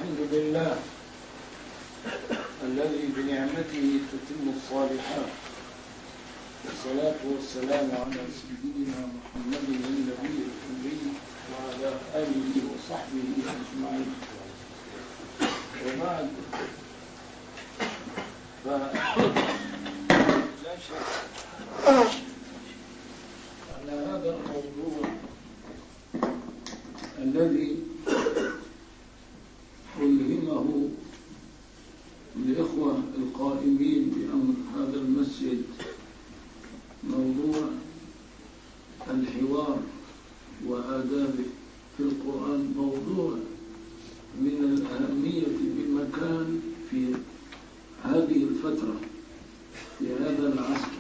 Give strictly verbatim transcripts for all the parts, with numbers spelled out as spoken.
الحمد لله الذي بنعمته تتم الصالحات، والصلاة والسلام على سيدنا محمد النبي الأمي وعلى آله وصحبه أجمعين. وبعد، فلا شك أن هذا الموضوع الذي ألهمه الإخوة القائمين بأمر هذا المسجد، موضوع الحوار وآدابه في القرآن، موضوع من الأهمية بمكان في هذه الفترة، في هذا العصر،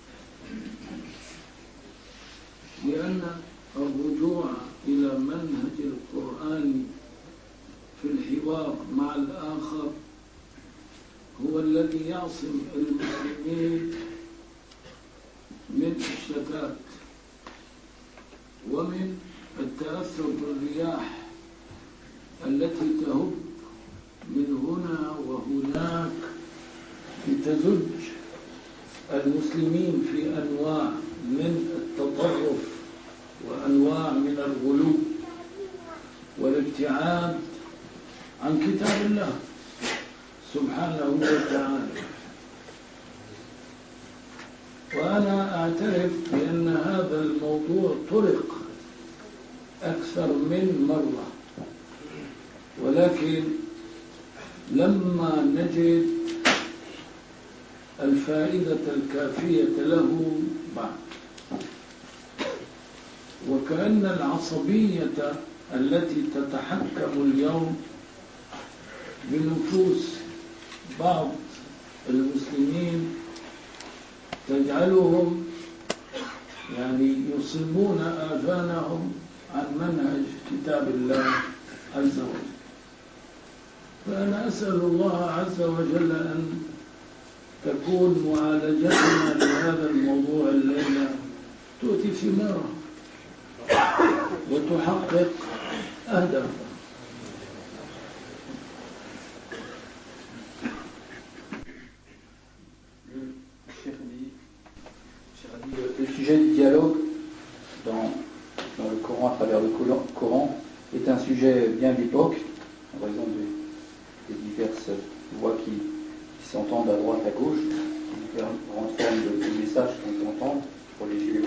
لأن الرجوع إلى منهج القرآن في الحوار مع الآخر هو الذي يعصم المسلمين من الشتات ومن التأثر بالرياح التي تهب من هنا وهناك لتزج المسلمين في أنواع من التطرف وأنواع من الغلو والابتعاد عن كتاب الله سبحانه وتعالى. وأنا أعترف بأن هذا الموضوع طرق أكثر من مرة، ولكن لما نجد الفائدة الكافية له بعد، وكأن العصبية التي تتحكم اليوم بنفوس بعض المسلمين تجعلهم يعني يصلون آذانهم عن منهج كتاب الله عز وجل. فأنا أسأل الله عز وجل أن تكون معالجتنا لهذا الموضوع الليلة تؤتي ثماره وتحقق أهدافه. Le sujet du dialogue dans, dans le Coran, à travers le Coran, est un sujet bien d'époque, en raison des, des diverses voix qui, qui s'entendent à droite, à gauche, différentes formes de, de messages qu'on peut entendre, religieux.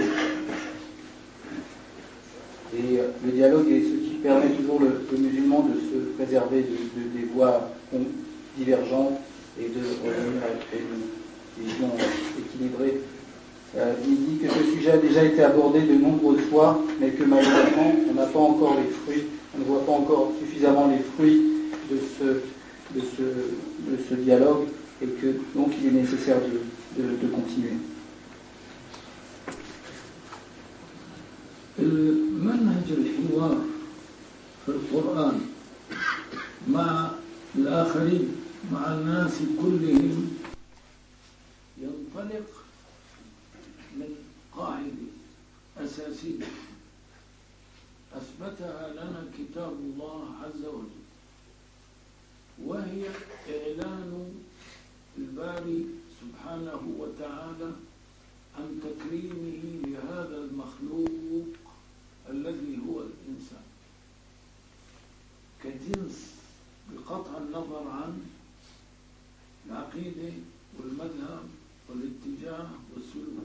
Et le dialogue est ce qui permet toujours le, le musulman de se préserver de, de, des voix divergentes et de revenir à une vision équilibrée. Euh, il dit que ce sujet a déjà été abordé de nombreuses fois, mais que malheureusement, on n'a pas encore les fruits, on ne voit pas encore suffisamment les fruits de ce, de ce, de ce dialogue, et que donc il est nécessaire de, de, de continuer. منهج الحوار في القرآن مع الآخرين، مع الناس كلهم، ينطلق من قاعدة أساسية أثبتها لنا كتاب الله عز وجل، وهي إعلان الباري سبحانه وتعالى عن تكريمه لهذا المخلوق الذي هو الإنسان كجنس، بقطع النظر عن العقيدة والمذهب والاتجاه والسلوك.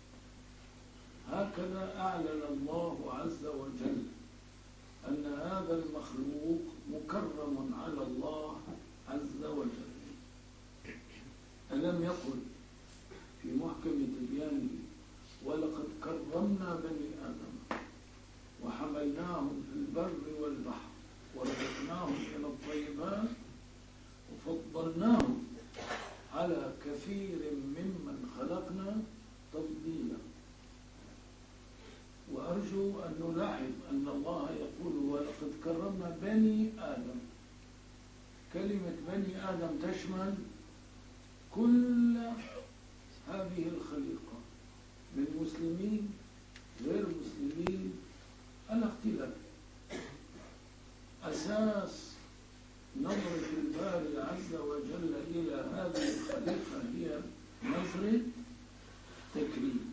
هكذا أعلن الله عز وجل أن هذا المخلوق مكرم على الله عز وجل. ألم يقل في محكم تبيانه: ولقد كرمنا بني آدم وحملناهم في البر والبحر ورزقناهم من الطيبات وفضلناهم على كثير ممن خلقنا تفضيلا. وأرجو أن نلاحظ أن الله يقول: ولقد كرمنا بني آدم. كلمة بني آدم تشمل كل هذه الخليقة، من مسلمين غير مسلمين، على اختلاف. أساس نظرة الباري عز وجل إلى هذه الخليقة هي نظرة تكريم.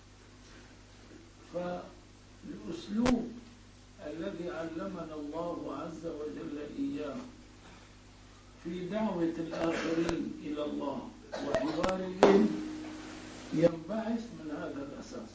فالأسلوب الذي علمنا الله عز وجل إياه في دعوة الآخرين إلى الله وحوارهم ينبعث من هذا الأساس.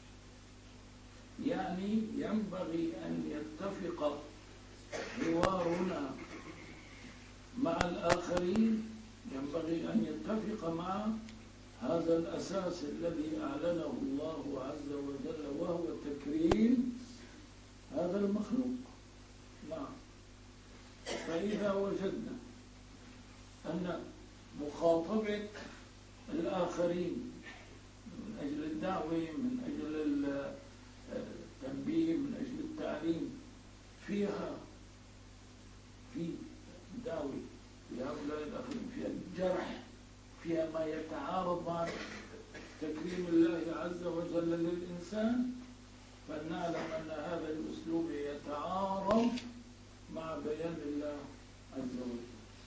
يعني ينبغي أن يتفق حوارنا مع الآخرين، ينبغي أن يتفق مع هذا الأساس الذي أعلنه الله عز وجل، وهو تكريم هذا المخلوق. نعم. فإذا وجدنا أن مخاطبة الآخرين من أجل الدعوة، من أجل التنبيه، من أجل التعليم، فيها في دعوة لهؤلاء الآخرين، فيها الجرح، فيها ما يتعارض مع تكريم الله عز وجل للإنسان، فلنعلم أن هذا الأسلوب يتعارض مع بيان الله عز وجل.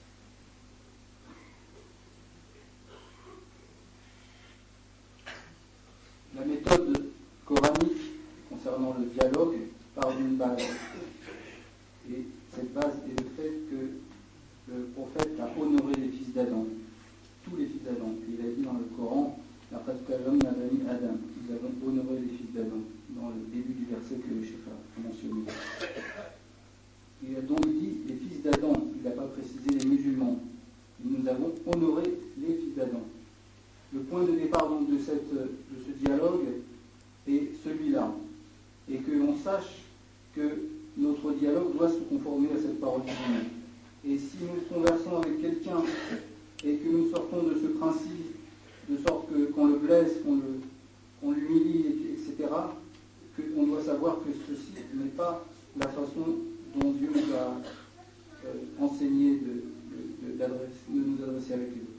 La méthode coranique concernant le dialogue part d'une base. Et cette base est le fait que le prophète a honoré les fils d'Adam, tous les fils d'Adam. Et il a dit dans le Coran, laqad karramna bani Adam, nous avons honoré les fils d'Adam, dans le début du verset que le chef a mentionné. Il a donc dit les fils d'Adam, il n'a pas précisé les musulmans. Et nous avons honoré les fils d'Adam. Le point de départ donc de, cette, de ce dialogue est celui-là. Et que l'on sache que notre dialogue doit se conformer à cette parole divine. Et si nous conversons avec quelqu'un et que nous sortons de ce principe, de sorte que qu'on le blesse, qu'on, le, qu'on l'humilie, et cetera, qu'on doit savoir que ceci n'est pas la façon dont Dieu nous a euh, enseigné de, de, de, de nous adresser avec lui.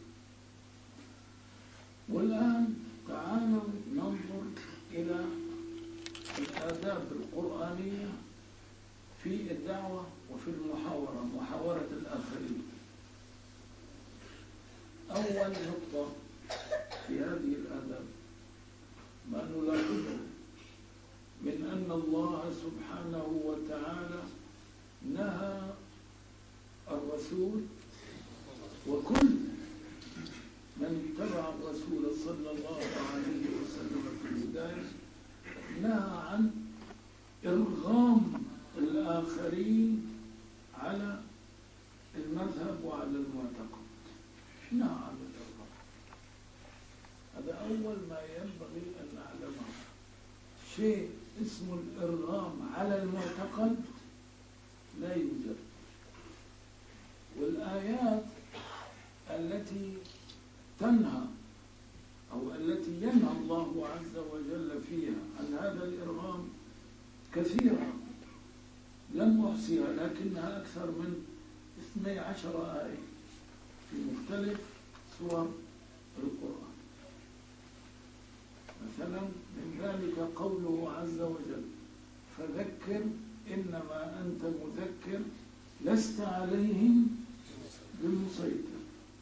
والآن تعالوا ننظر إلى الآداب القرآنية في الدعوة وفي المحاورة، محاورة الآخرين. أول نقطة في هذه الآداب ما نلاحظه من أن الله سبحانه وتعالى نهى الرسول وكل من اتبع الرسول صلى الله عليه وسلم في البداية، نهى عن إرغام الآخرين على المذهب وعلى المعتقد. نهى عن الإرغام. هذا أول ما ينبغي أن نعلمه. شيء اسمه الإرغام على المعتقد لا يوجد. والآيات التي تنهى أو التي ينهى الله عز وجل فيها عن هذا الإرغام كثيرة، لم أحصيها، لكنها أكثر من اثني عشر آية في مختلف سور القرآن. مثلا من ذلك قوله عز وجل: فذكر إنما أنت مذكر لست عليهم بمسيطر.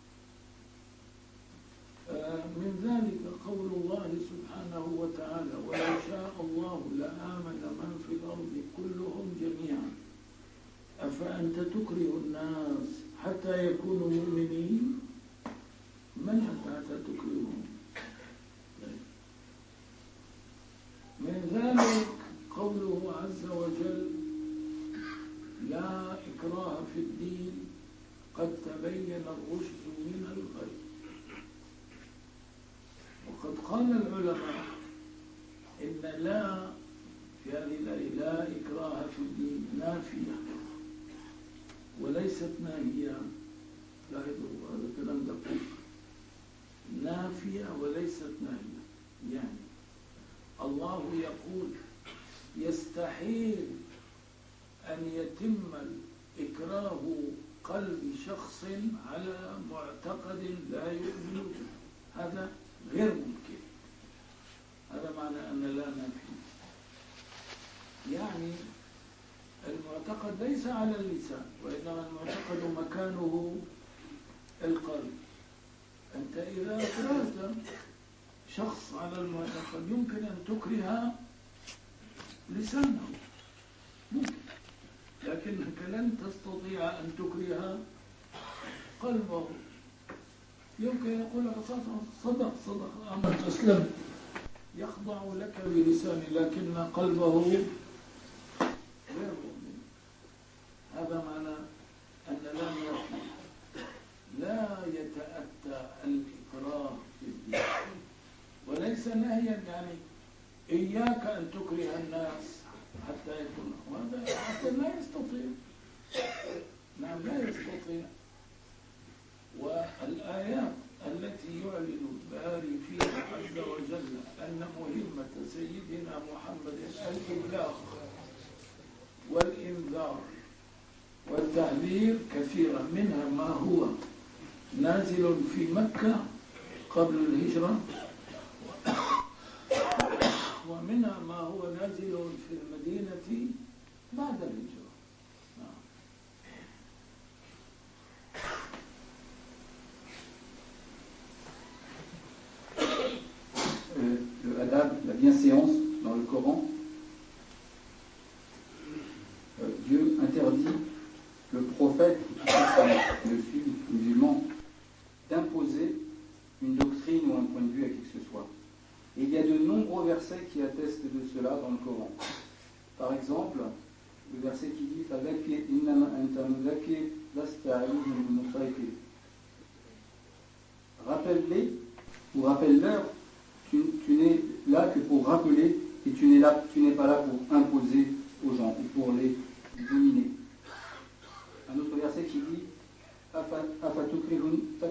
من ذلك قول الله سبحانه وتعالى: ولو شاء الله لآمن من في الأرض كلهم جميعا أفأنت تكره الناس حتى يكونوا مؤمنين؟ من أنت حتى تكرههم؟ من ذلك قوله عز وجل: لا إكراه في الدين قد تبين الرشد من الغي. وقد قال العلماء إن لا في هذه الآية لا إكراه في الدين نافية وليست ناهية. لاحظوا هذا كلام دقيق، نافية وليست ناهية. يعني الله يقول يستحيل أن يتم إكراه قلب شخص على معتقد لا يؤمن به، هذا غير ممكن. هذا معنى أن لا نافي. يعني المعتقد ليس على اللسان، وإنما المعتقد مكانه القلب. أنت إذا أكرهت شخص على المعتقد يمكن أن تكره لسانه، ممكن، لكنك لن تستطيع أن تكره قلبه. يمكن يقول لك صدق صدق أمر أسلم، يخضع لك بلسانه، لكن قلبه غير مؤمن. هذا معنى أن لا يكفي، لا يتأتى الإكراه في الدين، وليس نهيا يعني إياك أن تكره الناس حتى يكون، وهذا حتى لا يستطيع. نعم لا يستطيع. والآيات التي يعلن الباري فيها عز وجل أن مهمة سيدنا محمد الإبلاغ والإنذار والتحذير كثيرا، منها ما هو نازل في مكة قبل الهجرة، ومنها ما هو نازل في المدينة بعد الهجرة. Le adab, la bienséance dans le Coran, euh, Dieu interdit le prophète, le fils musulman, d'imposer une doctrine ou un point de vue à qui que ce soit. Et il y a de nombreux versets qui attestent de cela dans le Coran. Par exemple, le verset qui dit فَذَكِّرْ إِنَّمَا أَنْتَ مُذَكِّرٌ لَسْتَ عَلَيْهِم بِمُسَيْطِرٍ. Rappelle-les ou rappelle-leur, tu, tu n'es là que pour rappeler et tu n'es là, tu n'es pas là pour imposer aux gens ou pour les dominer. Un autre verset qui dit أَفَتُكْرِهُ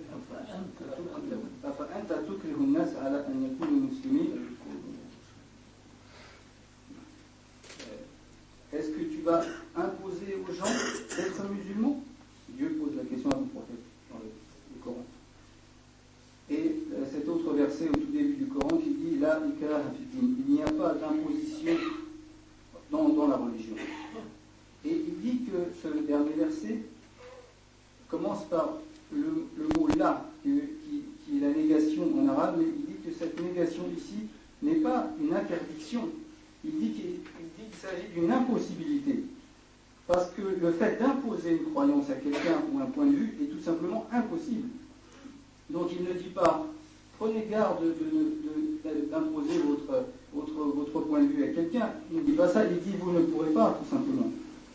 أَفَأَنْتَ تُكْرِهُ النَّاسَ عَلَى أَنْ يَكُونُوا مُسْلِمِينَ. Est-ce que tu vas imposer aux gens d'être musulmans? Dieu pose la question à son prophète dans le, le Coran. Et euh, cet autre verset au tout début du Coran qui dit La ikraha fi din, il n'y a pas d'imposition dans, dans la religion. Et il dit que ce dernier verset commence par le, le mot la, qui, qui, qui est la négation en arabe, mais il dit que cette négation ici n'est pas une interdiction. Il dit qu'il, il dit qu'il s'agit d'une impossibilité. Parce que le fait d'imposer une croyance à quelqu'un ou un point de vue est tout simplement impossible. Donc il ne dit pas prenez garde de, de, de, d'imposer votre, votre, votre point de vue à quelqu'un. Il ne dit pas ça, il dit vous ne pourrez pas, tout simplement.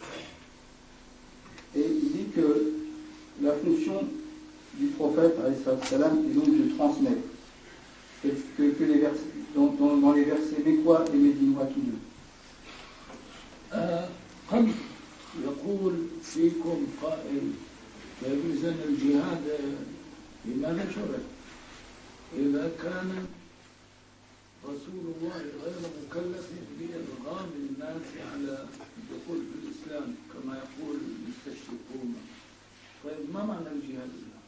Et il dit que la fonction du prophète salam, est donc de transmettre. Que, que les versets, dans, dans, dans les versets mécois et médinois tous deux. قد يقول فيكم قائل فإذن الجهاد لماذا شرع؟ إذا كان رسول الله غير مكلف بإرغام الناس على الدخول في الإسلام كما يقول المستشرقون. طيب ما معنى الجهاد؟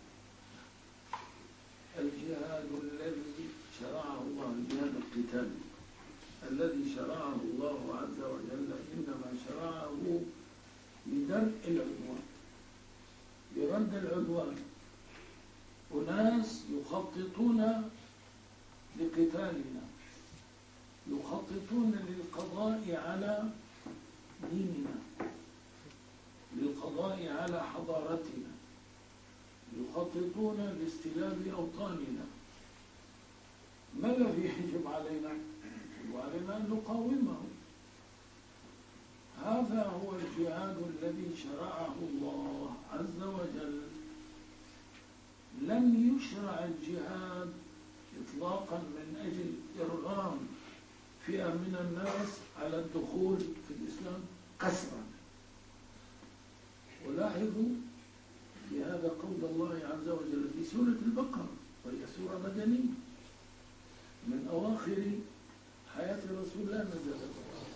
الجهاد الذي شرعه الله، الجهاد القتالي الذي شرعه الله عز وجل، إنما شرعه لدرء العدوان، لرد العدوان. أناس يخططون لقتالنا، يخططون للقضاء على ديننا، للقضاء على حضارتنا، يخططون لاستلاب أوطاننا. ما الذي يجب علينا؟ يجب علينا أن نقاومه. هذا هو الجهاد الذي شرعه الله عز وجل. لم يشرع الجهاد إطلاقا من أجل إرغام فئة من الناس على الدخول في الإسلام قسرا. ولاحظوا في هذا قول الله عز وجل في سورة البقرة، وهي سورة مدنية من أواخر حياة رسول الله نزلت: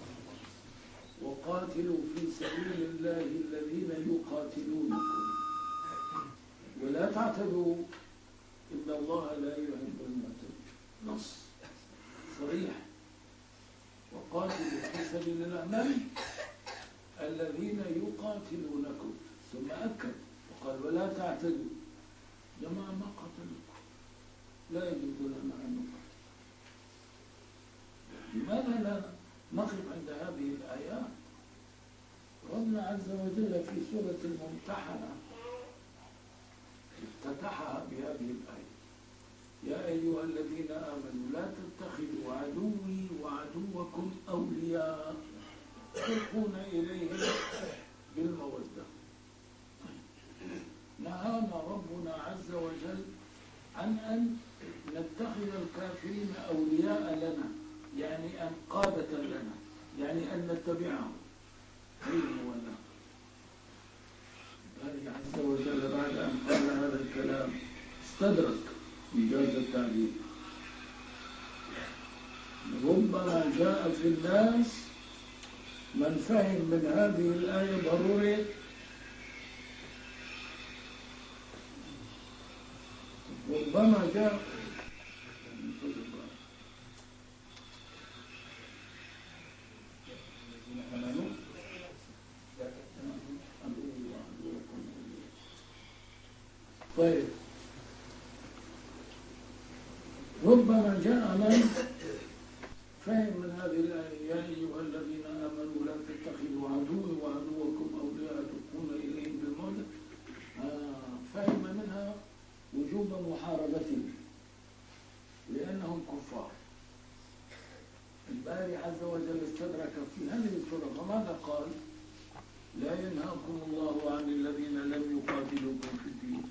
وقاتلوا في سبيل الله الذين يقاتلونكم ولا تعتدوا إن الله لا يحب المعتدين. نص صريح. وقاتلوا في سبيل الله من الذين يقاتلونكم، ثم أكد وقال ولا تعتدوا. جماعة ما قتلوكم، لا يجوز لنا أن نقاتل. لماذا لا نقف عند هذه الآيات؟ ربنا عز وجل في سورة الممتحنة افتتحها بهذه الآية: يا أيها الذين آمنوا لا تتخذوا عدوي وعدوكم أولياء تلقون إليهم بالمودة. نهانا ربنا عز وجل عن أن نتخذ الكافرين أولياء لنا، يعني أن قادة لنا، يعني أن نتبعهم. أين ولا الله عز وجل بعد أن قال هذا الكلام استدرك إنجاز التعبير. ربما جاء في الناس من فهم من هذه الآية ضروري ربما جاء طيب ربما جاء من فهم من هذه الآية: يا أيها الذين آمنوا لا تتخذوا عدوي وعدوكم أولياء تلقون إليهم بالمودة. آه فهم منها وجوب محاربتهم لأنهم كفار. الباري عز وجل استدرك في هذه السورة فماذا قال؟ لا ينهاكم الله عن الذين لم يقاتلوكم في الدين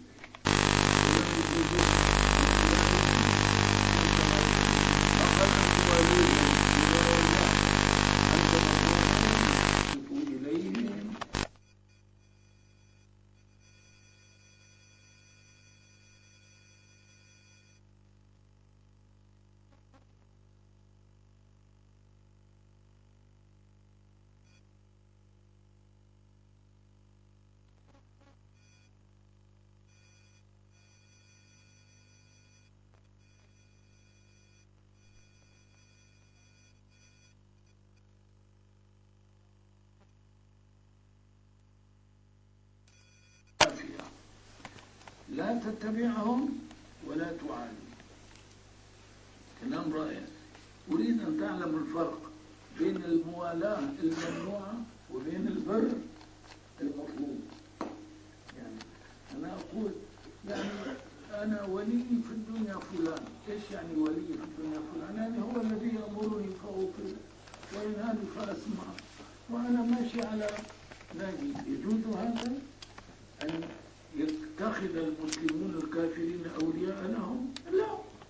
لا تتبعهم ولا تعادي. كلام رائع. أريد أن تعلم الفرق بين الموالاة الممنوعة وبين البر المطلوب. يعني أنا أقول يعني أنا ولي في الدنيا فلان. إيش يعني ولي في الدنيا فلان؟ يعني هو الذي يأمرني فأطيع وينهاني فأسمع وأنا ماشي على نهجي. يجوز هذا أن يتخذ المسلمون الكافرين أولياء لهم؟ لا.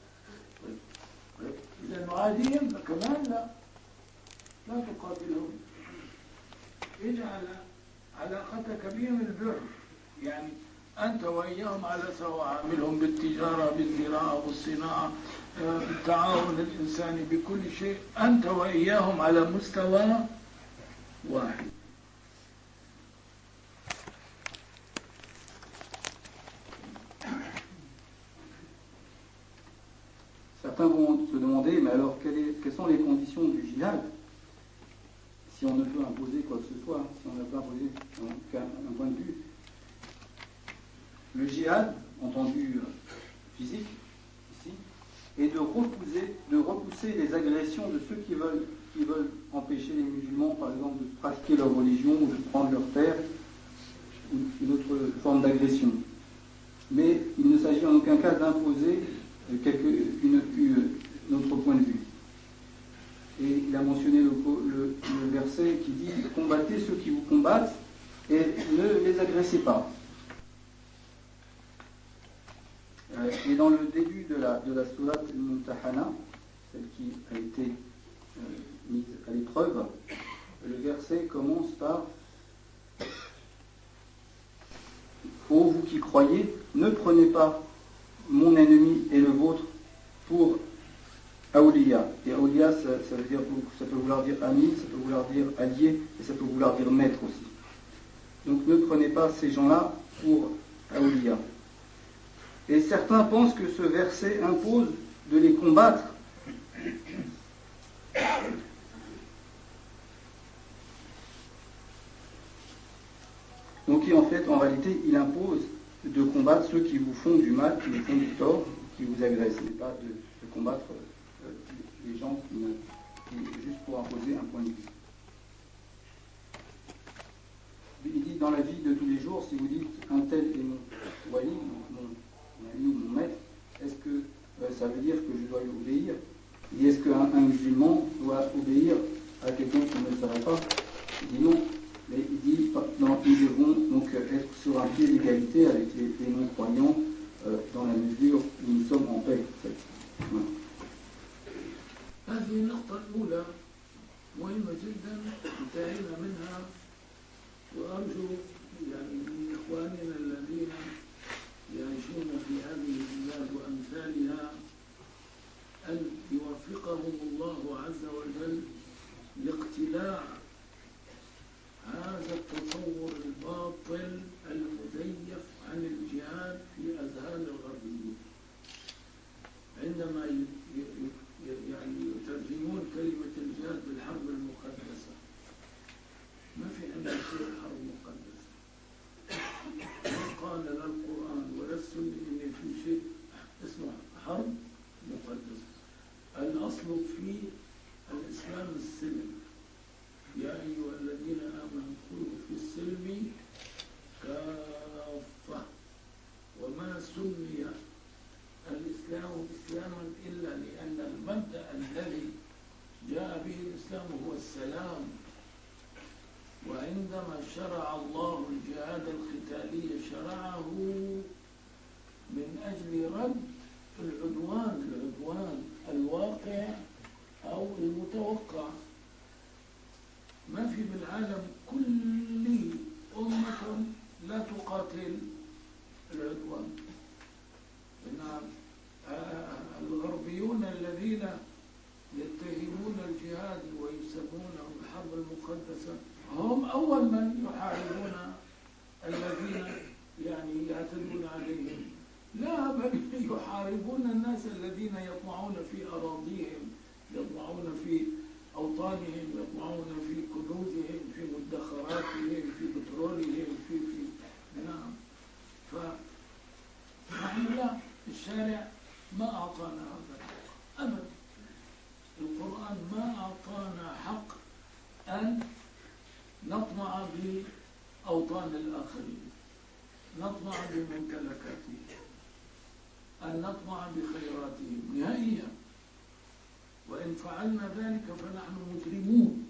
إذا نعاديهم كمان لا لا تقاتلهم. اجعل علاقتك بهم البر، يعني أنت وإياهم على سواء، عاملهم بالتجارة بالزراعة والصناعة بالتعاون الإنساني بكل شيء، أنت وإياهم على مستوى واحد. Certains vont se demander, mais alors quelles, est, quelles sont les conditions du djihad si on ne peut imposer quoi que ce soit, si on n'a pas imposé un, un point de vue. Le djihad, entendu physique, ici, est de repousser, de repousser les agressions de ceux qui veulent, qui veulent empêcher les musulmans, par exemple, de pratiquer leur religion ou de prendre leur terre, ou une autre forme d'agression. Mais il ne s'agit en aucun cas d'imposer quelque, une, une, un autre point de vue. Et il a mentionné le, le, le verset qui dit « Combattez ceux qui vous combattent et ne les agressez pas ». Et dans le début de la, de la sourate al-Mumtahana, celle qui a été euh, mise à l'épreuve, le verset commence par « Ô vous qui croyez, ne prenez pas mon ennemi et le vôtre pour awliya ». Et awliya, ça, ça, veut dire, ça peut vouloir dire ami, ça peut vouloir dire allié, et ça peut vouloir dire maître aussi. Donc ne prenez pas ces gens-là pour awliya. Et certains pensent que ce verset impose de les combattre. Donc en fait, en réalité, il impose de combattre ceux qui vous font du mal, qui vous font du tort, qui vous agressent, et pas de, de combattre euh, les gens qui, qui, juste pour imposer un point de vue. Il dit dans la vie de tous les jours, si vous dites un tel est mon wali, mon, mon ami ou mon maître, est-ce que euh, ça veut dire que je dois lui obéir? Il dit est-ce qu'un un musulman doit obéir à quelqu'un qui ne le ferait pas? Il dit non, mais il dit non, nous devons donc être sur un pied d'égalité avec les, les non-croyants euh, dans la mesure où nous sommes en paix. En fait. Voilà. هذه النقطة الأولى مهمة جدا انتهينا منها، وأرجو يعني من إخواننا الذين يعيشون في هذه البلاد وأمثالها أن يوفقهم الله عز وجل لاقتلاع هذا التصور الباطل المزيف عن الجهاد في أذهان الغربيين عندما يعني يترجمون كلمة الجهاد بالحرب المقدسة. ما في عندنا شيء حرب مقدسة، ما قال لا القرآن ولا السنة إن في شيء اسمه حرب مقدسة. الأصل في الإسلام السلم، يا أيها الذين آمنوا ادخلوا في السلم كافة. وما سمي الإسلام إسلاما إلا لأن المبدأ الذي جاء به الإسلام هو السلام. وعندما شرع الله الجهاد القتالي شرعه من أجل رد العدوان العدوان الواقع أو المتوقع. ما في بالعالم كل أمة لا تقاتل العدوان. إن الغربيون الذين يتهمون الجهاد ويسمونه الحرب المقدسة هم أول من يحاربون الذين يعني يعتدون عليهم. لا، بل يحاربون الناس الذين يطمعون في أراضيهم، يطمعون في أوطانهم، يطمعون في كنوزهم، في مدخراتهم، في بترولهم، في في نعم. فنحن لا، الشارع ما أعطانا هذا الحق أبدا. القرآن ما أعطانا حق أن نطمع بأوطان الآخرين، نطمع بممتلكاتهم، أن نطمع بخيراتهم نهائيا. وإن فعلنا ذلك فنحن مجرمون.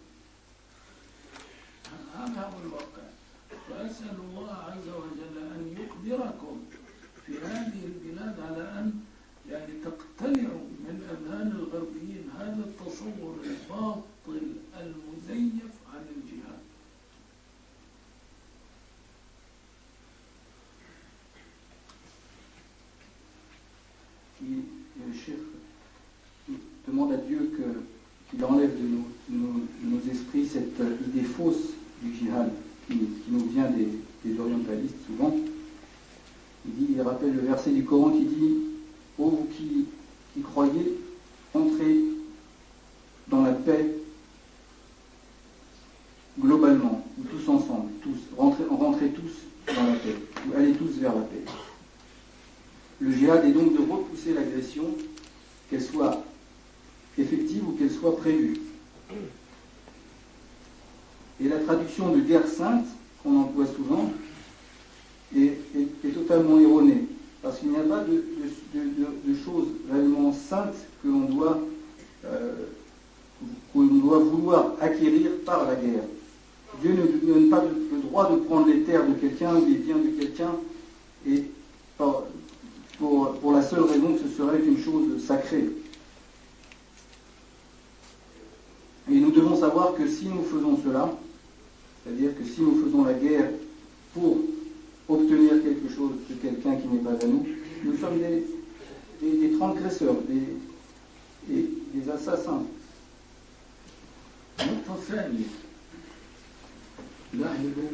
هذا هو الواقع. فأسأل الله عز وجل أن يقدركم في هذه البلاد على أن يعني تقتلعوا من أذهان الغربيين هذا التصور الباطل المزيف عن الجهاد. Le chef demande à Dieu que, qu'il enlève de nos, nos, nos esprits cette idée fausse du djihad qui, qui nous vient des, des orientalistes souvent. Il, dit, il rappelle le verset du Coran qui dit « Ô vous qui, qui croyez, entrez dans la paix globalement, ou tous ensemble, tous, rentrez, rentrez tous dans la paix, ou allez tous vers la paix. » Le djihad est donc de repousser l'agression, qu'elle soit effective ou qu'elle soit prévue. Et la traduction de guerre sainte, qu'on emploie souvent, est, est, est totalement erronée, parce qu'il n'y a pas de, de, de, de choses réellement saintes que l'on doit, euh, que l'on doit vouloir acquérir par la guerre. Dieu ne nous donne pas le droit de prendre les terres de quelqu'un ou les biens de quelqu'un et par, pour, pour la seule raison que ce serait une chose sacrée. Et nous devons savoir que si nous faisons cela, c'est-à-dire que si nous faisons la guerre pour obtenir quelque chose de quelqu'un qui n'est pas à nous, nous sommes des, des, des transgresseurs, des, des, des assassins. لاحظوا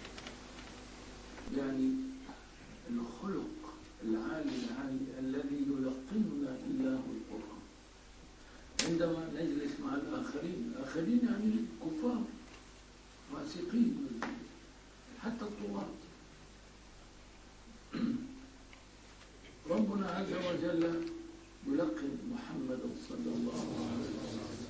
يعني الخلق العالي العالي الذي يلقننا إياه القرآن عندما نجلس مع الآخرين. الآخرين يعني كفار فاسقين حتى الطغاة فربنا عز وجل يلقن محمدا صلى الله عليه وسلم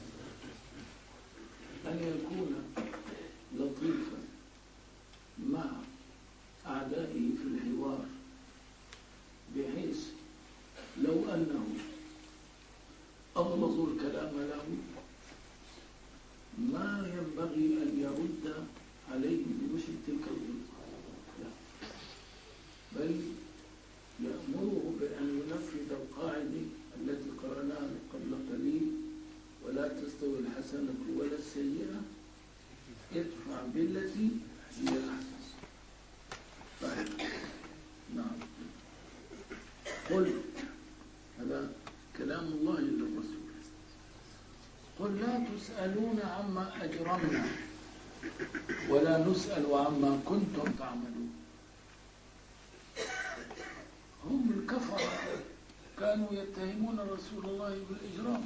أن يكون لطيفا مع أعدائه في الحوار، بحيث لو أنه أغلظوا الكلام له ما ينبغي أن يرد عليه بمثل تلك الغلظة، بل يأمره بأن ينفذ القاعدة التي قرأناها قبل قليل: ولا تستوي الحسنة ولا السيئة، ادفع بالتي هي أحسن. طيب. نعم. قل، هذا كلام الله للرسول، قل لا تسألون عما أجرمنا ولا نسأل عما كنتم تعملون. هم الكفرة كانوا يتهمون رسول الله بالإجرام،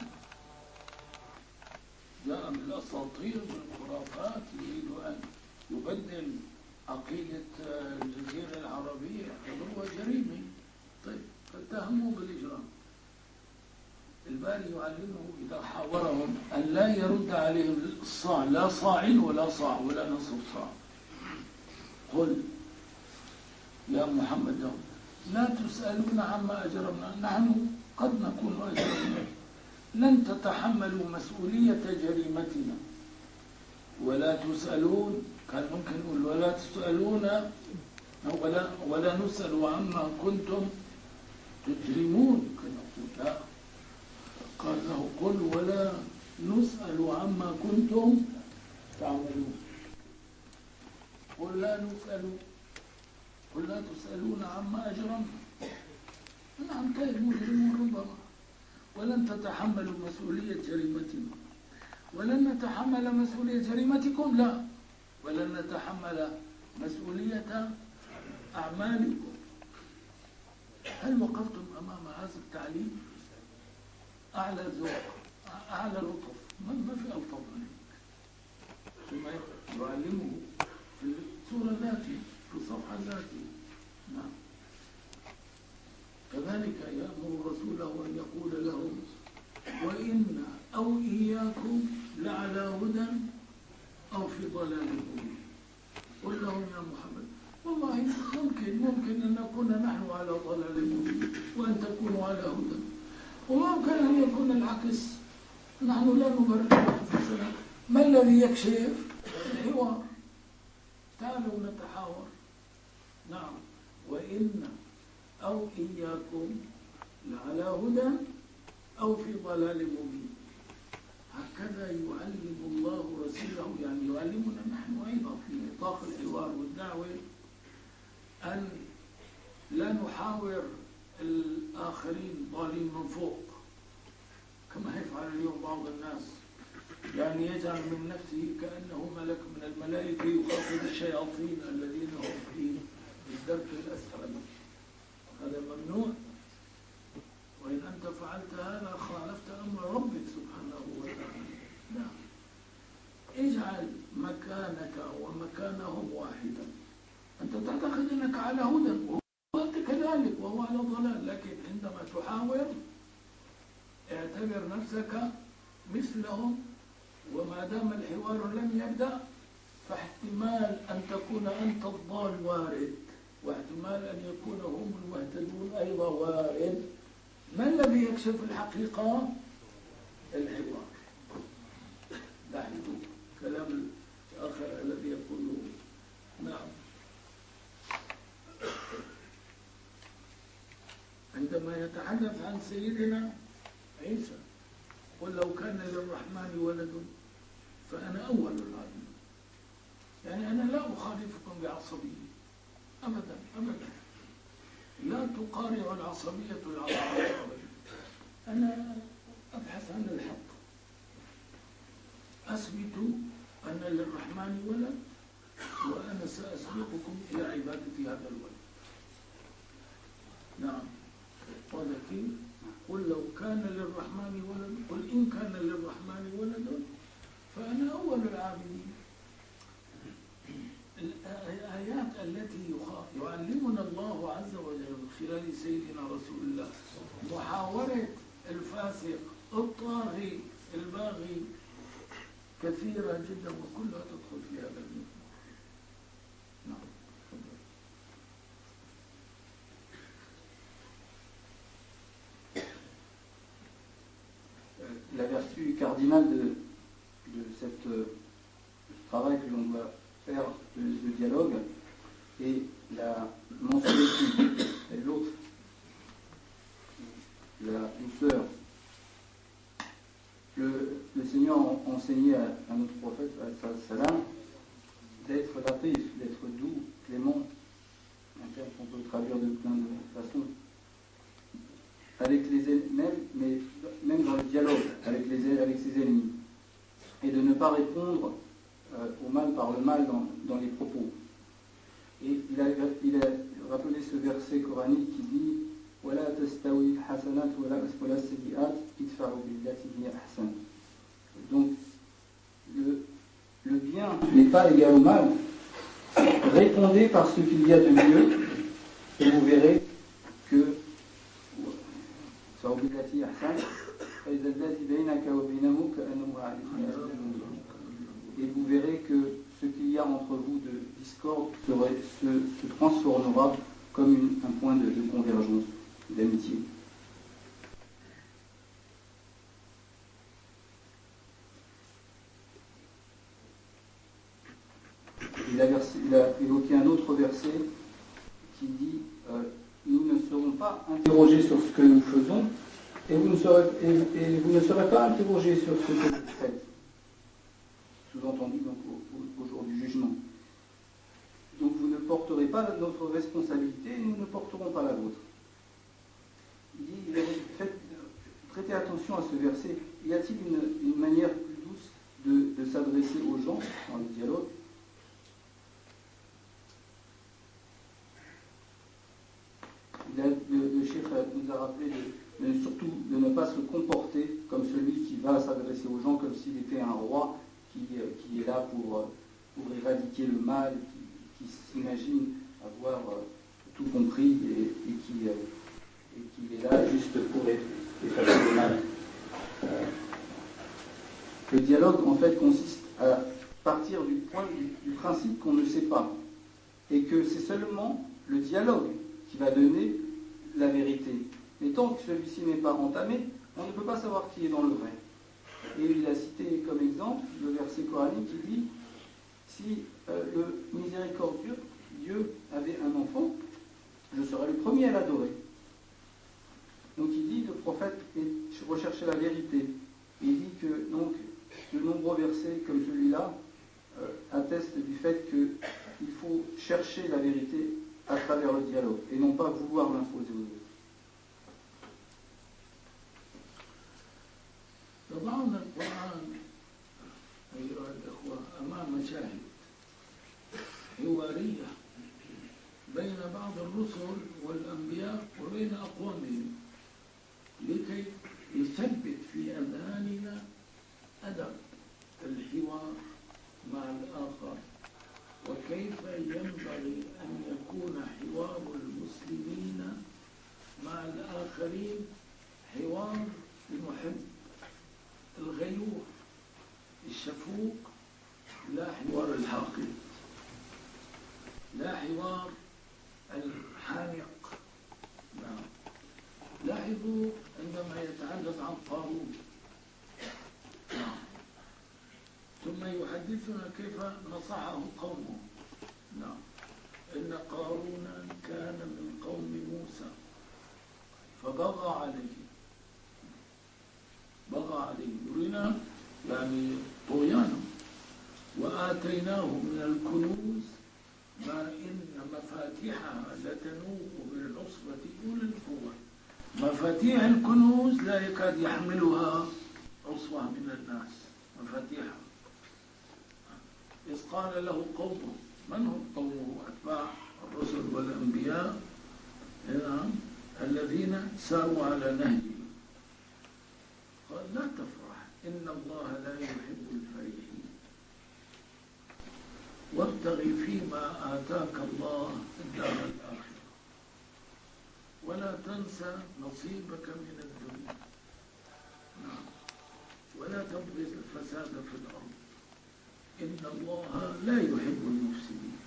جاء بالأساطير بالخرافات، يريد أن يبدل عقيدة الجزيرة العربية، هو جريمة. طيب، فاتهموه بالإجرام. الباري يعلمه إذا حاورهم أن لا يرد عليهم الصاع، لا صاع ولا صاع ولا نصف صاع. قل يا محمد لا تسألون عما أجرمنا، نحن قد نكون أجرمنا، لن تتحملوا مسؤولية جريمتنا ولا تسألون. كان ممكن يقول ولا تسألون ولا, ولا نسأل عما كنتم تجرمون، كان يقول لا، قال له قل ولا نسأل عما كنتم تعملون. قل لا نسأل، قل لا تسألون عما أجرمنا، نعم كيف مجرمون ربما، ولن تتحملوا مسؤولية جريمتنا ولن نتحمل مسؤولية جريمتكم، لا، ولن نتحمل مسؤولية أعمالكم. هل وقفتم أمام هذا التعليم؟ أعلى ذوق، أعلى لطف، ما في ألطف منه. ثم يعلمه في السورة ذاتي، في الصفحة ذاتي. نعم. كذلك يأمر رسوله أن يقول لهم وإن أو إياكم لعلى هدى أو في ضلال مبين. قل لهم يا محمد والله ممكن ممكن أن نكون نحن على ضلال مبين وأن تكونوا على هدى، وممكن أن يكون العكس، نحن لا نبرر أنفسنا. ما الذي يكشف؟ الحوار. تعالوا نتحاور. نعم. وإن أو إياكم لعلى هدى أو في ضلال مبين. هكذا يعلم الله رسوله، يعني يعلمنا نحن أيضا في نطاق الحوار والدعوة أن لا نحاور الآخرين ضالين من فوق كما يفعل اليوم بعض الناس، يعني يجعل من نفسه كأنه ملك من الملائكة يخاطب الشياطين الذين هم في الدرك الأسفل. هذا ممنوع، وإن أنت فعلت هذا خالفت أمر ربك سبحانه وتعالى. لا، اجعل مكانك ومكانهم واحدا. أنت تعتقد أنك على هدى وأنت كذلك وهو على ضلال، لكن عندما تحاور اعتبر نفسك مثلهم، وما دام الحوار لم يبدأ فاحتمال أن تكون أنت الضال وارد، واحتمال أن يكون هم المهتدون أيضا وارد. ما الذي يكشف الحقيقة؟ الحوار. لاحظوا كلام الآخر الذي يقوله. نعم. عندما يتحدث عن سيدنا عيسى قل لو كان للرحمن ولد فأنا أول العالمين، يعني أنا لا أخالفكم بعصبية أبدا أبدا، لا تقارع العصبية العصبية، أنا أبحث عن الحق، أثبت أن للرحمن ولد وأنا سأسبقكم إلى عبادة هذا الولد. نعم. ولكن قل لو كان للرحمن ولد، قل إن كان للرحمن ولد فأنا أول العابدين. الآيات التي يعلمنا الله عز وجل خلال سيدنا رسول الله. محاولة الفاسق الطاغي الباغي كثيرة جدا وكلها تدخل في هذا المثل. نعم. La vertu cardinale de, de cette, euh, ce travail que l'on doit faire de, de dialogue est la mansuétude, et l'autre, la douceur. Le, le Seigneur a enseigné à, à notre prophète salam, d'être latif, d'être doux, clément, un terme qu'on peut traduire de plein de façons, avec les même, mais même dans le dialogue avec, les, avec ses ennemis, et de ne pas répondre euh, au mal par le mal dans, dans les propos. Et il a, il a rappelé ce verset coranique qui dit وَلَا تَسْتَوِي الْحَسَنَاتُ وَلَا السَّيِّئَاتُ اِدْفَعُوا بِالَّتِي هِيَ أَحْسَنُ. Donc, le, le bien n'est pas égal au mal. Répondez par ce qu'il y a de mieux, et vous verrez que et vous verrez que ce qu'il y a entre vous de discorde serait, se, se transformera comme une, un point de, de convergence, d'amitié. Il a, versé, il a évoqué un autre verset qui dit euh, nous ne serons pas interrogés sur ce que nous faisons et vous ne serez, et, et vous ne serez pas interrogés sur ce que vous faites. Sous-entendu donc au, au, au jour du jugement. Donc vous ne porterez pas notre responsabilité et nous ne porterons pas la vôtre. Il dit, il avait fait, prêtez attention à ce verset. Y a-t-il une, une manière plus douce de, de s'adresser aux gens dans le dialogue? Le, le, le cheikh nous a rappelé de, de, surtout de ne pas se comporter comme celui qui va s'adresser aux gens comme s'il était un roi qui, qui est là pour, pour éradiquer le mal, qui, qui s'imagine avoir tout compris et, et, qui, et qui est là juste pour effacer le mal. Le dialogue en fait consiste à partir du point du, du principe qu'on ne sait pas et que c'est seulement le dialogue qui va donner la vérité. Mais tant que celui-ci n'est pas entamé, on ne peut pas savoir qui est dans le vrai. Et il a cité comme exemple le verset coranique qui dit si euh, le miséricordieux, Dieu, avait un enfant, je serais le premier à l'adorer. Donc il dit, le prophète recherchait la vérité. Et il dit que donc, de nombreux versets comme celui-là euh, attestent du fait qu'il faut chercher la vérité à travers le dialogue et non pas vouloir l'imposer aux autres. طبعا القرآن أيها الأخوة أمام مشاهد حوارية بين بعض الرسل والأنبياء وبين أقوامهم لكي يثبت في أذهاننا أدب الحوار مع الآخر وكيف ينبغي أن يكون حوار المسلمين مع الآخرين حوار المحب الغيور الشفوق لا حوار الحاقد لا حوار الحانق. نعم. لاحظوا عندما يتحدث عن قارون نعم. ثم يحدثنا كيف نصحه قومه. نعم. إن قارون كان من قوم موسى فبغى عليه بغى عليه يرينا يعني طغيانه وآتيناه من الكنوز ما إن مفاتيحها لتنوء بالعصبة أولي القوة. مفاتيح الكنوز لا يكاد يحملها عصبة من الناس مفاتيحها. إذ قال له قومه من هم قومه أتباع الرسل والأنبياء الذين ساروا على نهجه قال لا تفرح إن الله لا يحب الفرحين وابتغ فيما آتاك الله الدار الآخرة. تنسى نصيبك من الدنيا. نعم. ولا تبغي الفساد في الأرض إن الله لا يحب المفسدين.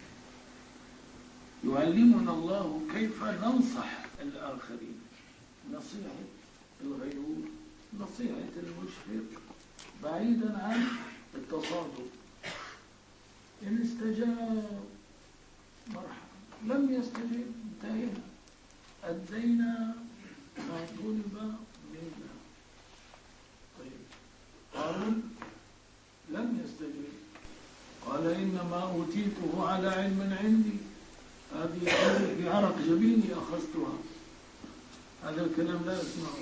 يعلمنا الله كيف ننصح الآخرين، نصيحة الغيور، نصيحة المشفق، بعيدا عن التصادم. إن استجاب مرحبا، لم يستجب انتهينا، أدينا ما طلب منا. طيب قارون لم يستجب، قال إنما أوتيته على علم عندي، هذه في عرق جبيني أخذتها. هذا الكلام لا يسمعه.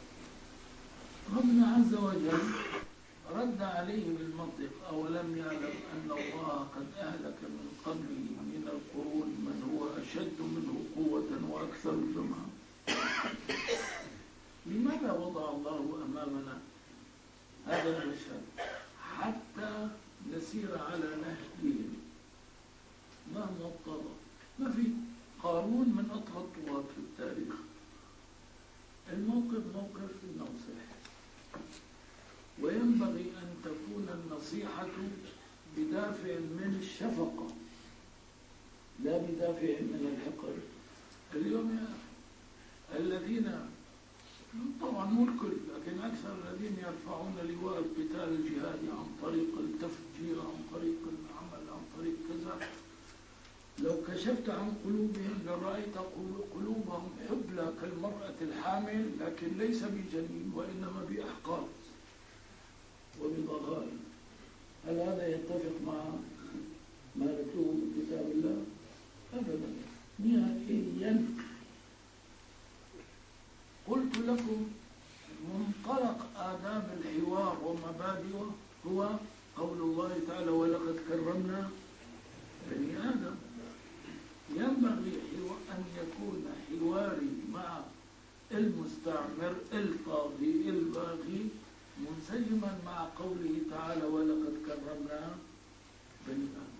ربنا عز وجل رد عليه بالمنطق: أولم يعلم أن الله قد أهلك من قبله من القرون من هو أشد منه قوة وأكثر جمعا. لماذا وضع الله أمامنا هذا المشهد حتى نسير على نهجهم مهما اضطر؟ ما في قارون من أطغى الطغاة في التاريخ. الموقف موقف النصيحة، وينبغي أن تكون النصيحة بدافع من الشفقة لا بدافع من الحقد. اليوم يا الذين، طبعا مو الكل لكن أكثر، الذين يرفعون لواء القتال الجهادي عن طريق التفجير، عن طريق العمل، عن طريق كذا، لو كشفت عن قلوبهم لرأيت قلوبهم حبلى كالمرأة الحامل، لكن ليس بجنين وإنما بأحقاد وبضغائن. هل هذا يتفق مع ما نتلوه من كتاب الله؟ أبدا نهائيا. قلت لكم منطلق آداب الحوار ومبادئه هو قول الله تعالى: ولقد كرمنا بني آدم. ينبغي أن يكون حواري مع المستعمر الطاغي الباغي منسجما مع قوله تعالى: ولقد كرمنا بني آدم.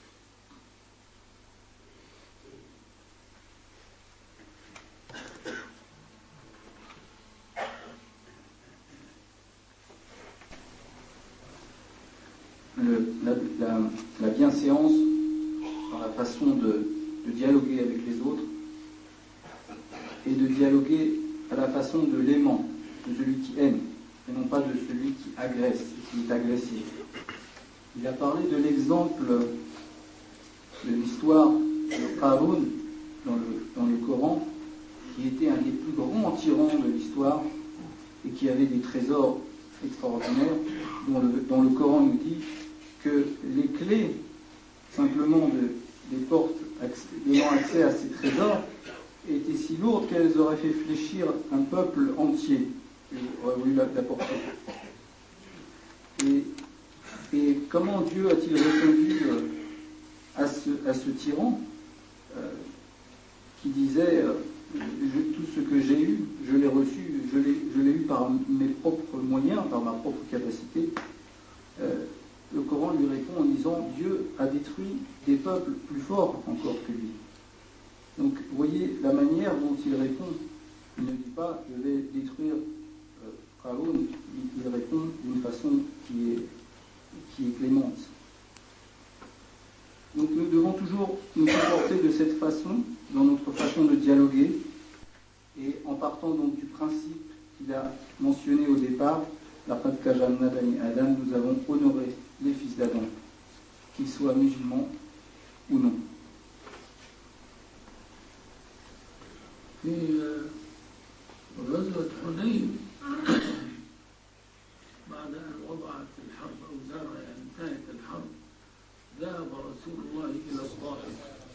Le, la, la, la bienséance dans la façon de, de dialoguer avec les autres et de dialoguer à la façon de l'aimant, de celui qui aime, et non pas de celui qui agresse et qui est agressif. Il a parlé de l'exemple de l'histoire de Qarun dans le, dans le Coran, qui était un des plus grands tyrans de l'histoire et qui avait des trésors extraordinaires, dont le, dont le Coran nous dit que les clés simplement de, des portes donnant accès à ces trésors étaient si lourdes qu'elles auraient fait fléchir un peuple entier qui aurait voulu l'apporter. Et, et comment Dieu a-t-il répondu à ce, à ce tyran euh, qui disait euh, je, tout ce que j'ai eu, je l'ai reçu, je l'ai, je l'ai eu par mes propres moyens, par ma propre capacité. Euh, le Coran lui répond en disant: Dieu a détruit des peuples plus forts encore que lui. Donc, vous voyez la manière dont il répond. Il ne dit pas: je vais détruire euh, Qarun. Il, il répond d'une façon qui est, qui est clémente. Donc, nous devons toujours nous comporter de cette façon dans notre façon de dialoguer, et en partant donc du principe qu'il a mentionné au départ: Laqad karramna bani Adam, nous avons honoré les fils d'Adam, qu'ils soient musulmans ou non. في غزوة حنين بعد أن وضعت الحرب أوزارها، يعني انتهت الحرب، ذهب رسول الله إلى الطائف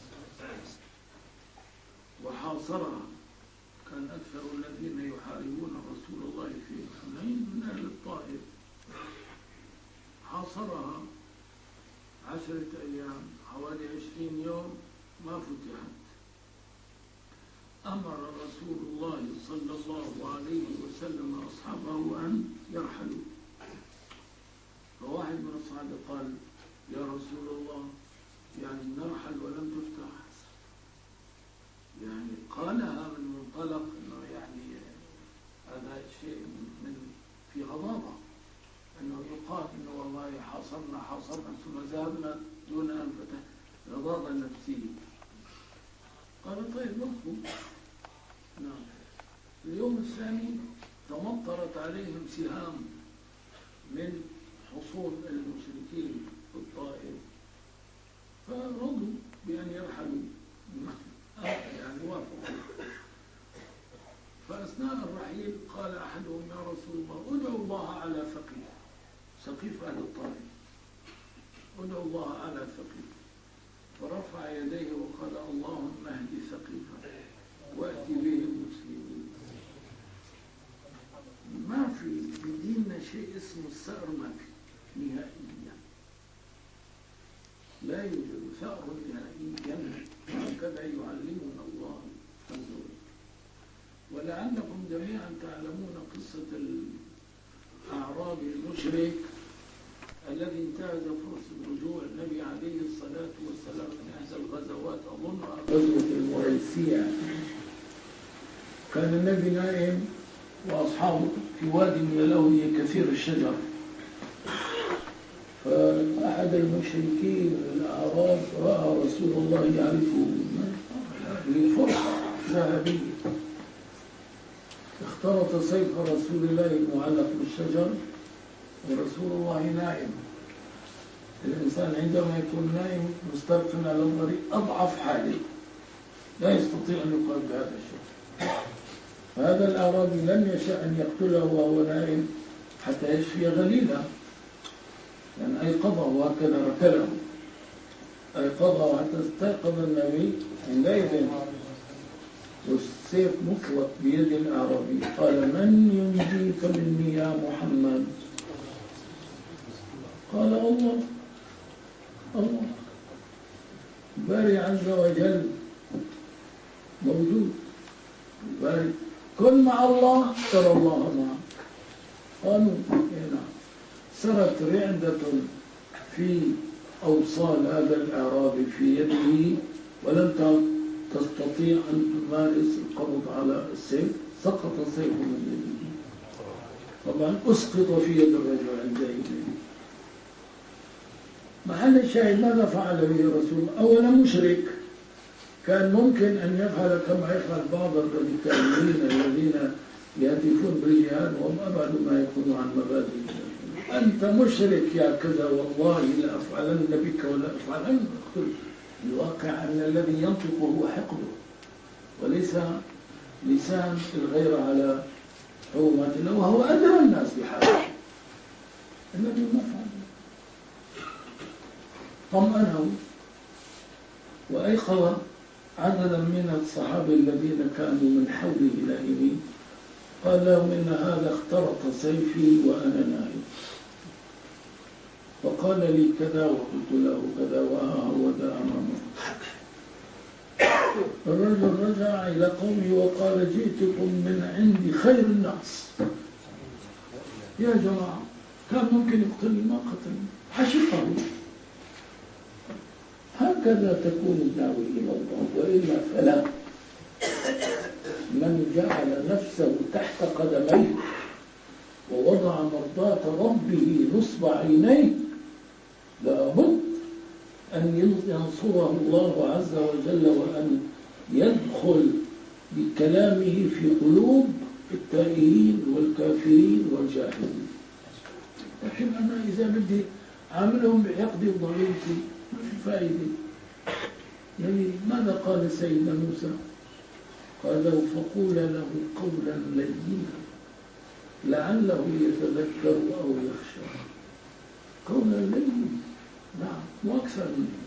وحاصرها. كان أكثر الذين يحاربون رسول الله في حنين من أهل الطائف. حاصرها عشرة أيام، حوالي عشرين يوم ما فتحت. أمر رسول الله صلى الله عليه وسلم أصحابه أن يرحلوا. فواحد من الصحابة قال: يا رسول الله، يعني نرحل ولم تفتح؟ يعني قالها من منطلق أنه عصرنا ثم ذهبنا دون أن فتح رضاضة نفسية. قال طيب نخرج. نعم. اليوم الثاني تمطرت عليهم سهام من حصون المشركين في الطائف، فرضوا بأن يرحلوا، يعني وافقوا. فأثناء الرحيل قال أحدهم يا رسول الله ادعوا الله على ثقيف، ثقيف أهل الطائف، ادعوا الله على ثقيف. فرفع يديه وقال اللهم اهد ثقيفا وأتي به المسلمين. ما في في ديننا شيء اسمه السأرمك نهائيا، لا يوجد ثأر نهائيا، هكذا يعلمنا الله عز وجل. ولعلكم جميعا تعلمون قصة الأعرابي المشرك الذي انتهز فرصة رجوع النبي عليه الصلاة والسلام من إحدى الغزوات، أظن غزوة المريسية. كان النبي نائم وأصحابه في وادي من الأودية كثير الشجر، فأحد المشركين الأعراب رأى رسول الله يعرفه، هذه فرصة ذهبية. اخترط سيف رسول الله المعلق بالشجر ورسول الله نائم. الإنسان عندما يكون نائم مستلقٍ على الطريق أضعف حاله، لا يستطيع أن يقابل بهذا الشيء. هذا الأعرابي لم يشاء أن يقتله وهو نائم حتى يشفي غليله، يعني أيقظه وهكذا ركله، أيقظه حتى استيقظ النبي عندئذ والسيف مطلق بيد الأعرابي. قال من ينجيك مني يا محمد؟ قال الله، الله باري عز وجل موجود، باري كن مع الله ترى الله معك. قالوا نعم. سرت رعدة في أوصال هذا الأعرابي في يده ولم تستطيع أن تمارس القبض على السيف، سقط السيف من يده. طبعا أسقط في يد الرجل عندئذ. محل الشاهد ماذا فعل به الرسول؟ أولا مشرك، كان ممكن أن يفعل كما يفعل بعض الراديكاليين الذين يهتفون بالجهاد وهم أبعد ما يكونوا عن مبادئ. أنت مشرك يا كذا، والله لا أفعلن بك ولا أفعلن. الواقع أن الذي ينطق هو حقده وليس لسان الغير على حرمات الله، وهو أدرى الناس بحاله. الذي ما فعل طمأنه وأيقظ عددا من الصحابة الذين كانوا من حوله نائمين. قال لهم إن هذا اخترط سيفي وأنا نائم، وقال لي كذا وقلت له كذا وها هو ذا أمامه. الرجل رجع إلى قومه وقال جئتكم من عند خير الناس. يا جماعة كان ممكن يقتلني ما قتلني، حشقه. هكذا تكون الدعوة إلى الله، وإلا فلا. من جعل نفسه تحت قدميه ووضع مرضاة ربه نصب عينيه لابد أن ينصره الله عز وجل، وأن يدخل بكلامه في قلوب التائهين والكافرين والجاهلين. لكن أنا إذا بدي عاملهم بحقد وضغينتي ما في فائدة. يعني ماذا قال سيدنا موسى؟ قال فقول له قولا لينا لعله يتذكر أو يخشى. قولا لينا، نعم، وأكثر من ذلك.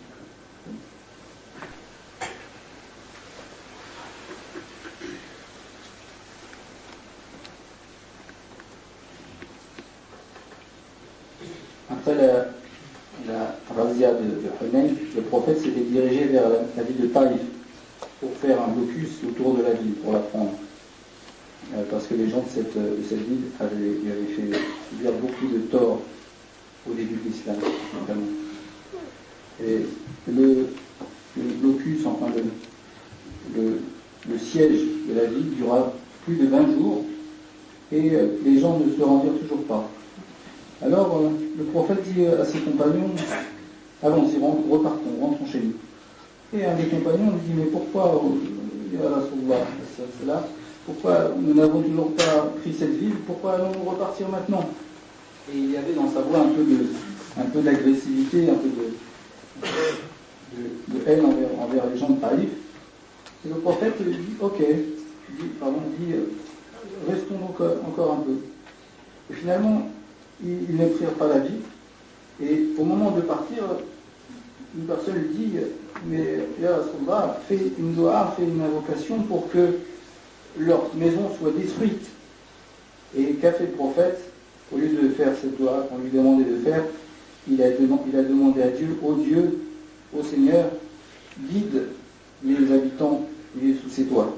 Après la, la razzia de, de Hunayn, le prophète s'était dirigé vers la, la ville de Taïf pour faire un blocus autour de la ville, pour la prendre. Euh, parce que les gens de cette, de cette ville avaient, avaient fait subir beaucoup de tort au début de l'islam, notamment. Et le, le blocus, enfin le, le, le siège de la ville dura plus de vingt jours et euh, les gens ne se rendirent toujours pas. Alors euh, le prophète dit à ses compagnons, allons-y, repartons, rentrons chez nous. Et un des compagnons lui dit, mais pourquoi, ya Rasulullah, c'est là, pourquoi nous n'avons toujours pas pris cette ville, pourquoi allons-nous repartir maintenant? Et il y avait dans sa voix un peu de, un peu d'agressivité, un peu de, de, de haine envers, envers les gens de Taïf. Et le prophète dit, ok, dit, pardon, dit, restons donc encore un peu. Et finalement, ils, ils ne prirent pas la vie. Et au moment de partir, une personne lui dit, mais Ya Rasulullah, fais une doua, fais une invocation pour que leur maison soit détruite. Et qu'a fait le prophète? Au lieu de faire cette doua qu'on lui demandait de faire, il a, il a demandé à Dieu, ô Dieu, ô Seigneur, guide les habitants qui vivent sous ces toits.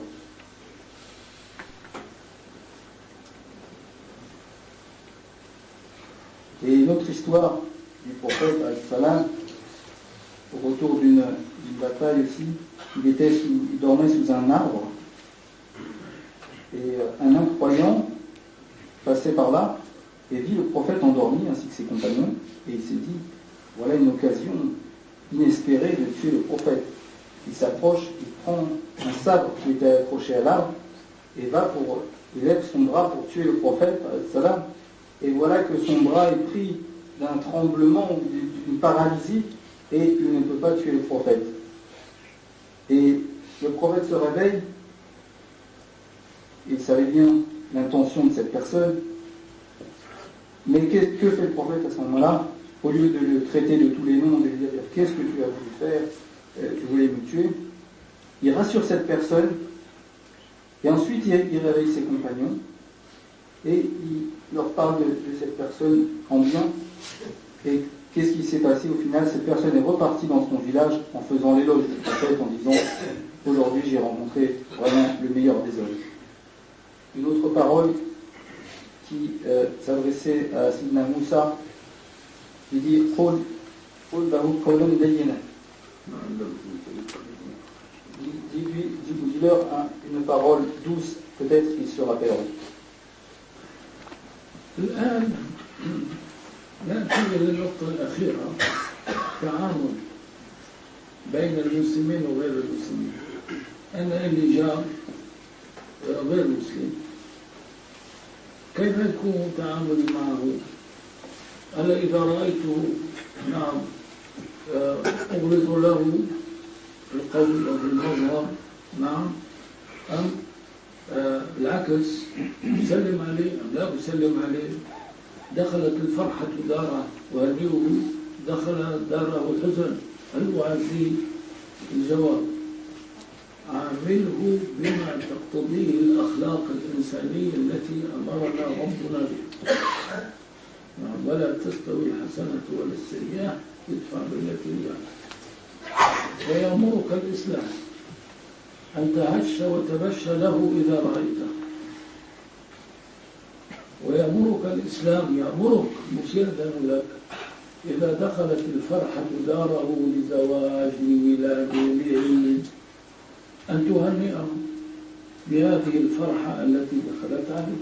Et une autre histoire du prophète, al-Salam, au retour d'une, d'une bataille aussi, il, était sous, il dormait sous un arbre, et un incroyant passait par là, et vit le prophète endormi ainsi que ses compagnons, et il s'est dit, voilà une occasion inespérée de tuer le prophète. Il s'approche, il prend un sabre qui était accroché à l'arbre, et va pour, il lève son bras pour tuer le prophète, salam, et voilà que son bras est pris d'un tremblement ou d'une paralysie, et il ne peut pas tuer le prophète. Et le prophète se réveille, il savait bien l'intention de cette personne, mais que, que fait le prophète à ce moment-là? Au lieu de le traiter de tous les noms, de lui dire qu'est-ce que tu as voulu faire, euh, tu voulais me tuer, il rassure cette personne, et ensuite il, il réveille ses compagnons, et il leur parle de, de cette personne en bien, et qu'est-ce qui s'est passé au final? Cette personne est repartie dans son village en faisant l'éloge du prophète, en disant aujourd'hui j'ai rencontré vraiment le meilleur des hommes. Une autre parole qui euh, s'adressait à Sidna Moussa, il dit Qul Qul lahu qawlan dayyina. Dis-leur une parole douce, peut-être qu'ils se rappelleront. الآن نأتي إلى النقطة الأخيرة، تعامل بين المسلمين وغير المسلمين. أنا اللي جاء غير مسلم، كيف يكون تعاملي معه؟ أنا إذا رأيته نعم أغلظ له في القول أو في المظهر، نعم، أم آه العكس أسلم عليه أم لا أسلم عليه؟ دخلت الفرحة داره وهديه، دخل داره الحزن، هل أعزيه؟ الجواب عامله بما تقتضيه الأخلاق الإنسانية التي أمرنا ربنا بها، ولا تستوي الحسنة ولا السيئة ادفع بالتي هي أحسن. ويأمرك الإسلام أن تهش وتبش له إذا رأيته، ويأمرك الإسلام، يأمرك مش يأذن لك إذا دخلت الفرحة داره لزواج لولاد لعيد أن تهنئه بهذه الفرحة التي دخلت عليه.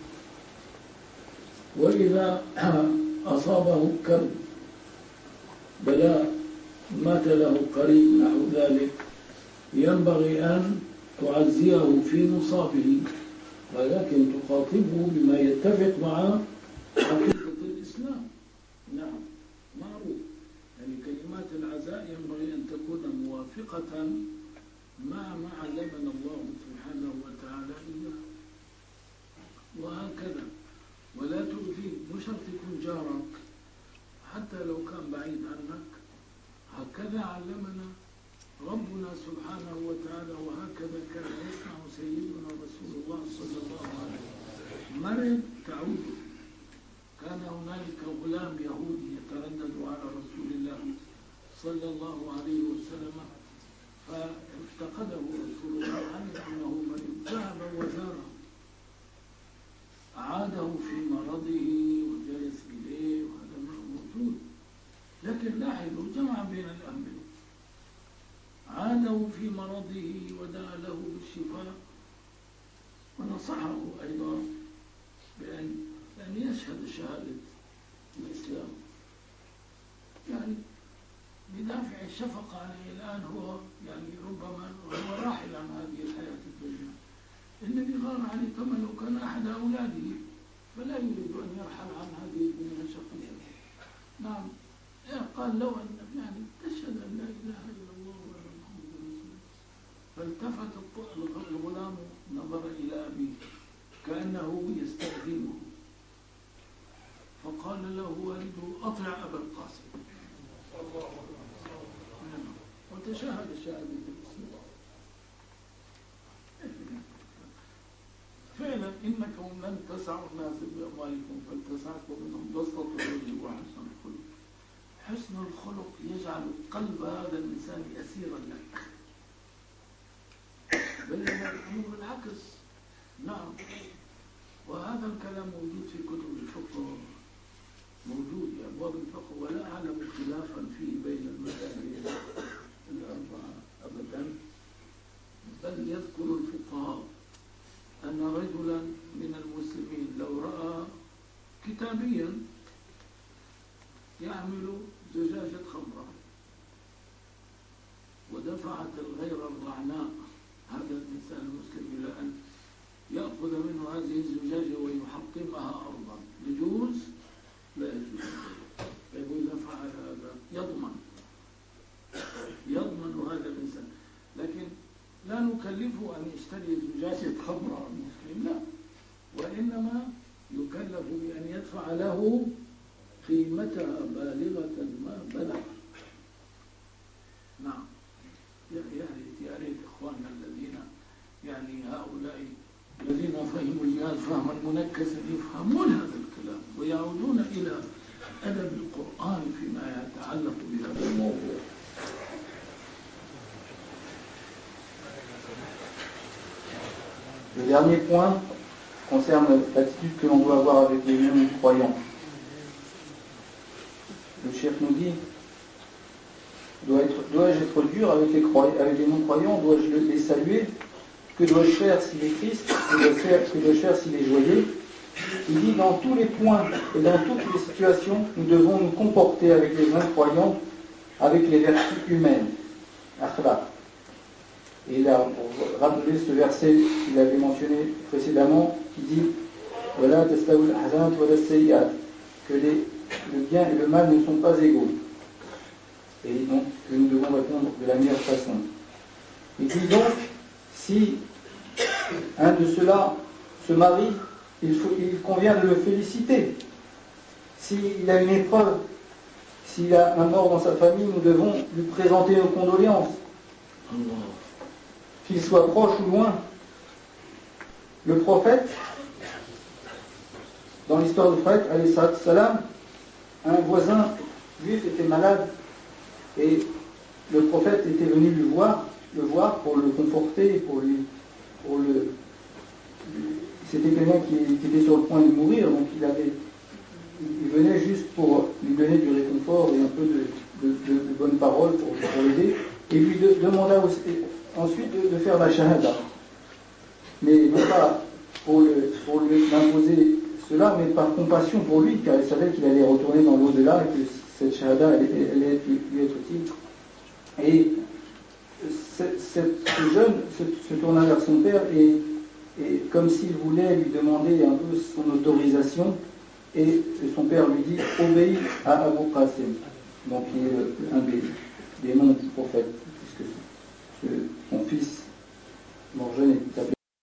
وإذا أصابه كرب بلاء مات له قريب نحو ذلك، ينبغي أن تعزيه في مصابه، ولكن تخاطبه بما يتفق مع عقيدة الإسلام. نعم معروف، يعني كلمات العزاء ينبغي أن تكون موافقة مع ما علمنا الله سبحانه وتعالى إياه، وهكذا. ولا تؤذيه، مو شرط يكون جارك حتى لو كان بعيد عنك، هكذا علمنا ربنا سبحانه وتعالى، وهكذا كان يصنع سيدنا رسول الله صلى الله عليه وسلم. مرض تعود، كان هنالك غلام يهودي يتردد على رسول الله صلى الله عليه وسلم، فافتقده رسول الله علم أنه مريض، ذهب وزاره، أعاده في مرضه وجلس إليه، وهذا موجود. لكن لاحظوا جمع بين الأمرين، عاده في مرضه ودعا له بالشفاء، ونصحه أيضا بأن, بأن يشهد شهادة الإسلام يعني بدافع الشفقة عليه الآن هو يعني ربما هو راحل عن هذه الحياة الدنيا. النبي قال عليه كما لو كان أحد أولاده فلا يريد أن يرحل عن هذه الدنيا شقيا. نعم قال لو أن يعني تشهد أن لا إله إلا الله وأن محمد رسول الله. فالتفت الغلام نظر إلى أبيه كأنه يستأذنه فقال له والده أطع أبا القاسم وتشاهد شهادة الإسلام. فعلا إنكم لن تسعوا الناس بأموالكم فلتسعكم منهم بسطة الوجه وحسن الخلق. حسن الخلق يجعل قلب هذا الإنسان أسيرا لك، بينما الأمر بالعكس. نعم، وهذا الكلام موجود في كتب الفقه، موجود في أبواب الفقه، ولا أعلم خلافا فيه بين المذاهب الأربعة أبدا. بل يذكر الفقهاء أن رجلا من المسلمين لو رأى كتابيا يعمل زجاجة خمرة ودفعت الغير الرعناء هذا الإنسان المسلم إلى أن يأخذ منه هذه الزجاجة ويحطمها أرضا، يجوز؟ لا يجوز. يقول إذا فعل هذا يضمن يضمن هذا الإنسان، لكن لا نكلفه أن يشتري زجاجة خمرة المسلم، لا، وإنما يكلف بأن يدفع له قيمتها بالغة ما بلغ. نعم، يا ريت يا ريت إخواننا الذين يعني هؤلاء الذين فهموا الجهاد فهما منكسا يفهمون هذا الكلام ويعودون إلى أدب القرآن فيما يتعلق بهذا الموضوع. Le dernier point concerne l'attitude que l'on doit avoir avec les non-croyants. Le cheikh nous dit, dois être, dois-je être dur avec les, avec les non-croyants, dois-je les saluer? Que dois-je faire s'il est triste? Que dois-je faire, que dois-je faire s'il est joyeux? Il dit, dans tous les points et dans toutes les situations, nous devons nous comporter avec les non-croyants avec les vertus humaines. Akhlaq. Et il a rappelé ce verset qu'il avait mentionné précédemment, qui dit Voilà, tastawil hasanat wala sayyi'at, que les, le bien et le mal ne sont pas égaux. Et donc que nous devons répondre de la meilleure façon. Il dit donc, si un de ceux-là se marie, il, faut, il convient de le féliciter. S'il a une épreuve, s'il a un mort dans sa famille, nous devons lui présenter nos condoléances. Qu'il soit proche ou loin. Le prophète, dans l'histoire du prophète, alayhi salam, un voisin juif était malade et le prophète était venu le voir, le voir pour le conforter, pour lui, pour le. C'était quelqu'un qui, qui était sur le point de mourir, donc il avait, il venait juste pour lui donner du réconfort et un peu de, de, de, de bonnes paroles pour, pour l'aider, et lui de, demanda aussi, ensuite de, de faire la shahada, mais non pas pour, le, pour lui imposer cela, mais par compassion pour lui, car il savait qu'il allait retourner dans l'au-delà et que cette shahada allait, allait lui être utile. Et ce jeune se, se tourna vers son père et, et comme s'il voulait lui demander un peu son autorisation, et son père lui dit obéis à Abu Qasim, donc qui est un des, des noms du prophète